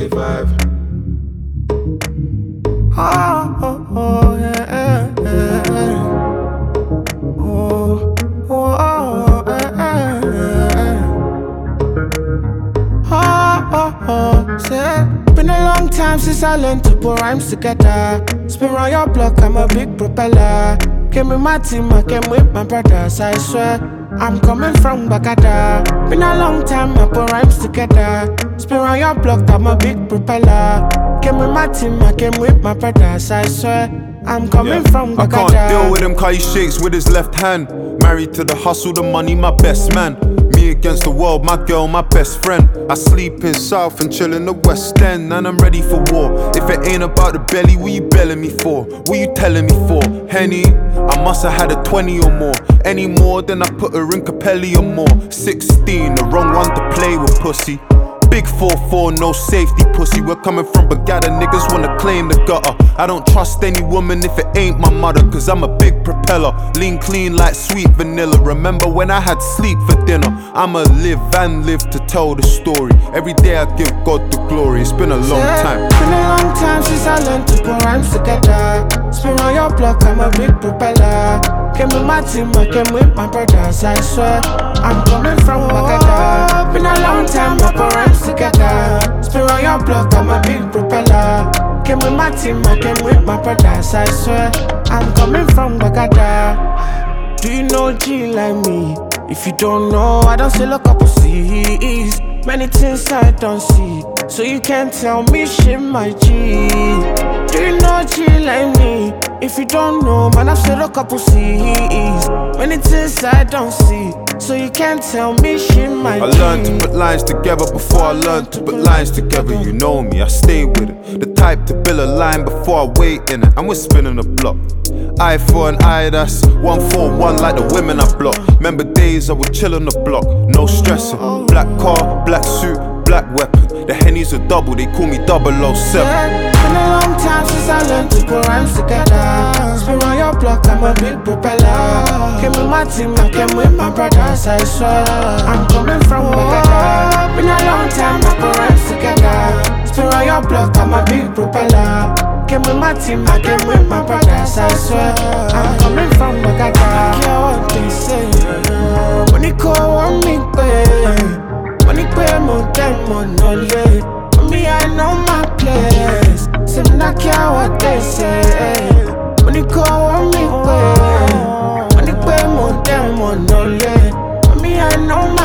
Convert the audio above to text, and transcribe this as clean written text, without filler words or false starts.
J5. Oh, yeah, yeah. Say, been a long time since I learned to put rhymes together. Spin around your block, I'm a big propeller. Came with my team, I came with my brothers, I swear. I'm coming from Bagada. Been a long time, I put rhymes together. Spin around your block, I'm a big propeller. Came with my team, I came with my brothers, I swear. I'm coming from Bagada. I can't deal with him cause he shakes with his left hand. Married to the hustle, the money, my best man. Me against the world, my girl, my best friend. I sleep in South and chill in the West End, and I'm ready for war. If it ain't about the belly, what you belling me for? What you telling me for? Henny, I must have had a 20 or more. Any more than I put her in Capelli or more. 16, the wrong one to play with, pussy. Big 4-4, no safety, pussy. We're coming from Bagada, niggas wanna claim the gutter. I don't trust any woman if it ain't my mother, cause I'm a big propeller. Lean clean like sweet vanilla. Remember when I had sleep for dinner? I'ma live and live to tell the story. Every day I give God the glory. It's been a long time. Been a long time since I learned to put rhymes together. Spin around your block, I'm a big propeller. Came with my team, I came with my brothers, I swear. I'm coming from Bagada. Been a long time, I put rhymes together. Spin around your block, I'm a big propeller. Came with my team, I came with my brothers, I swear. I'm coming from Bagada. Do you know G like me? If you don't know, I don't say look up to C's. Many things I don't see, so you can't tell me shit, my G. Do you know G like me? If you don't know, man, I've said a couple C's. Many things I don't see, so you can't tell me shit, my G. I learned to put lines together before I learned to put lines together. You know me, I stay with it. The type to build a line before I wait in it. And we're spinning the block. Eye for an eye, that's 141 like the women I block. Remember days I would chill on the block, no stressing. Black car, black suit, black weapon. The Henny's a double, they call me 007. Been a long time since I learned to put rhymes together. Spin around your block, I'm a big propeller. Came with my team, I came with my brothers, I swear. I'm coming from Bagada. Been a long time, I put rhymes together. Spin around your block, I'm a big propeller. Came with my team, I came with my brothers, I swear. I'm coming from Bagada. I care what they say. When you call on me, babe. When you pay more time, more knowledge. Me, I know my place. Say me not care what they say. When you call on me, babe. When you pay more time, more knowledge. Me, I know my